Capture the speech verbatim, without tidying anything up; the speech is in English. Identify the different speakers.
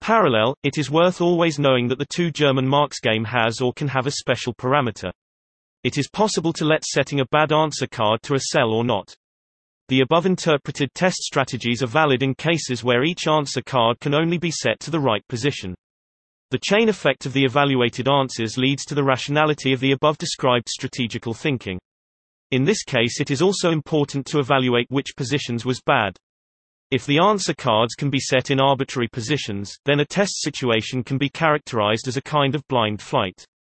Speaker 1: Parallel, it is worth always knowing that the two German marks game has or can have a special parameter. It is possible to let setting a bad answer card to a cell or not. The above interpreted test strategies are valid in cases where each answer card can only be set to the right position. The chain effect of the evaluated answers leads to the rationality of the above described strategical thinking. In this case, it is also important to evaluate which positions was bad. If the answer cards can be set in arbitrary positions, then a test situation can be characterized as a kind of blind flight.